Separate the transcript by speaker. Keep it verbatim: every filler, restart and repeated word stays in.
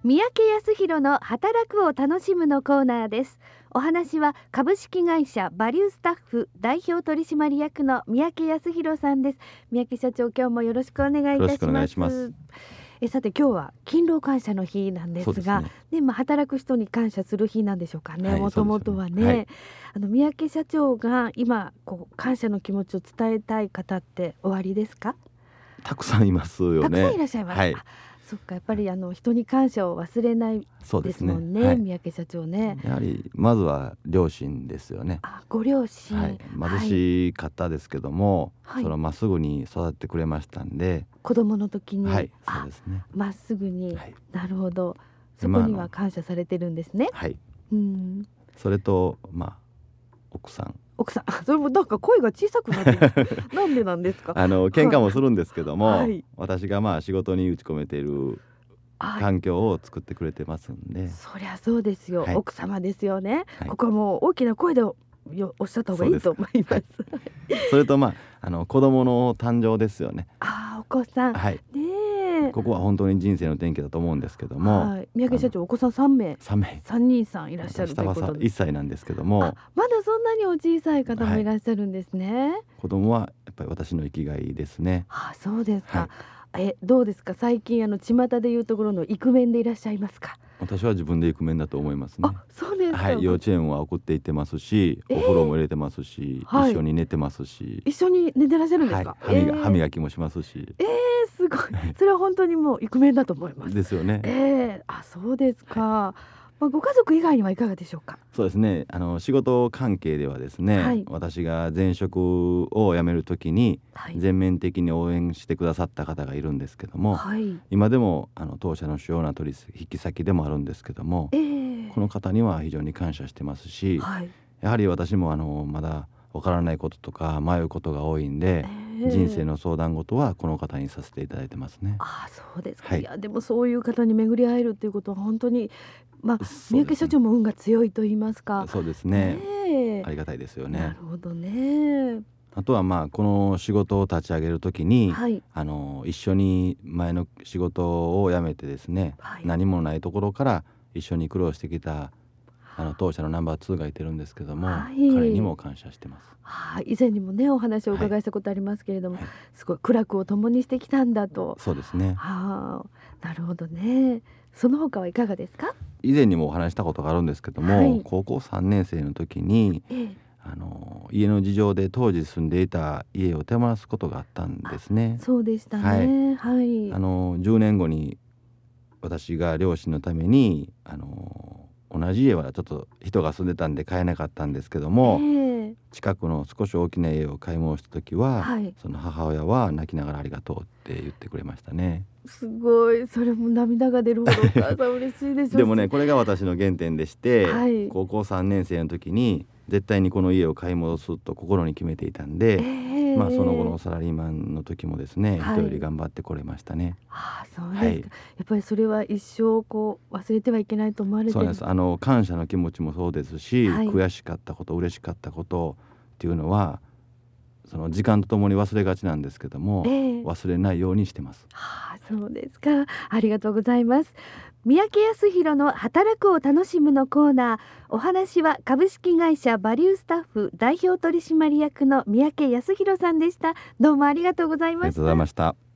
Speaker 1: 三宅康弘の働くを楽しむのコーナーです。お話は株式会社バリュースタッフ代表取締役の三宅康弘さんです。三宅社長、今日もよろしくお願いいたします。
Speaker 2: よろしくお願いします。
Speaker 1: えさて、今日は勤労感謝の日なんですが、ですね、ね、まあ、働く人に感謝する日なんでしょうかね。もともとはね、はい、あの三宅社長が今こう感謝の気持ちを伝えたい方っておありですか？
Speaker 2: たくさんいますよね。
Speaker 1: たくさんいらっしゃいます、はい、そっか、やっぱりあの人に感謝を忘れないですもんね。はい、三宅社長ね、
Speaker 2: やはりまずは両親ですよね。
Speaker 1: あ、ご両親、はい、
Speaker 2: 貧しかったですけども、はい、そのまっすぐに育ってくれましたんで、
Speaker 1: 子供の時に、
Speaker 2: はい、そうですね、
Speaker 1: まっすぐに、はい、なるほど、そこには感謝されてるんですね。
Speaker 2: はい、
Speaker 1: うん、
Speaker 2: それとまあ奥さん
Speaker 1: 奥さん、それもなんか声が小さくなってるなんでなんですか？
Speaker 2: あの喧嘩もするんですけども、はい、私がまあ仕事に打ち込めている環境を作ってくれてますんで、はい、
Speaker 1: そりゃそうですよ、はい、奥様ですよね、
Speaker 2: はい、
Speaker 1: ここはもう大きな声でおっしゃった方がいいと思います。はい、
Speaker 2: それとまああの子供の誕生ですよね。
Speaker 1: あ、お子さん、
Speaker 2: はい、
Speaker 1: ね、
Speaker 2: ここは本当に人生の転機だと思うんですけども、
Speaker 1: はい、三宅社長、お子さんさんめい、
Speaker 2: さんめい、
Speaker 1: さんにんさんいらっしゃるということで、
Speaker 2: 下はいっさいなんですけども、
Speaker 1: まだそんなにお小さい方もいらっしゃるんですね。はい、
Speaker 2: 子供はやっぱり私の生きがいですね。
Speaker 1: あ、そうですか。はい、えどうですか、最近あの巷でいうところのイクメンでいらっしゃいますか？
Speaker 2: 私は自分でイクメンだと思いますね。
Speaker 1: あ、そうですか。
Speaker 2: はい、幼稚園は送っていってますし、えー、お風呂も入れてますし、はい、一緒に寝てますし、
Speaker 1: 一緒に寝てらっしゃるんですか？
Speaker 2: はい、歯磨、えー、歯磨きもしますし、
Speaker 1: えー、すごいそれは本当にもうイクメンだと思います。
Speaker 2: ですよね。
Speaker 1: えー、あ、そうですか。はい、まあ、ご家族以外にはいかがでしょうか？
Speaker 2: そうですね、あの仕事関係ではですね、はい、私が前職を辞めるときに全面的に応援してくださった方がいるんですけども、はい、今でもあの当社の主要な取引先でもあるんですけども、えー、この方には非常に感謝してますし、はい、やはり私もあのまだわからないこととか迷うことが多いんで、えー、人生の相談事はこの方にさせていただいてますね。
Speaker 1: あ、そうですか。
Speaker 2: はい、
Speaker 1: いやでもそういう方に巡り会えるということは本当に、まあ、三宅社長も運が強いと言いますか。
Speaker 2: そうですね、
Speaker 1: えー、
Speaker 2: ありがたいですよね。
Speaker 1: なるほどね。
Speaker 2: あとはまあこの仕事を立ち上げるときに、はい、あの一緒に前の仕事を辞めてですね、はい、何もないところから一緒に苦労してきたあの当社のナンバーツーがいてるんですけども、はい、彼にも感謝してます。
Speaker 1: はあ、以前にもねお話をお伺いしたことありますけれども、はいはい、すごい苦楽を共にしてきたんだと。
Speaker 2: そうですね。
Speaker 1: はあ、なるほどね。その他はいかがですか？
Speaker 2: 以前にもお話したことがあるんですけども、はい、高校さんねん生の時に、ええ、あの家の事情で当時住んでいた家を手放すことがあったんですね。
Speaker 1: そうでしたね。はい、はい、
Speaker 2: あのじゅうねんごに私が両親のためにあの同じ家はちょっと人が住んでたんで買えなかったんですけども、えー、近くの少し大きな家を買い物した時は、はい、その母親は泣きながらありがとうって言ってくれましたね。
Speaker 1: すごい、それも涙が出るほどお母さん嬉しいでしょう。
Speaker 2: でもね、これが私の原点でして、はい、高校さんねん生の時に絶対にこの家を買い戻すと心に決めていたんで、えー、まあその後のサラリーマンの時もですね、はい、人より頑張ってこれましたね。
Speaker 1: ああ、そうですか。はい、やっぱりそれは一生こう忘れてはいけないと思われてる。
Speaker 2: そうです。あの感謝の気持ちもそうですし、はい、悔しかったこと嬉しかったことっていうのはその時間とともに忘れがちなんですけども、えー、忘れないようにしてます。
Speaker 1: はあ、そうですか。ありがとうございます。三宅康弘の働くを楽しむのコーナー、お話は株式会社バリュースタッフ代表取締役の三宅康弘さんでした。どうもありがとうございました。
Speaker 2: ありがとうございました。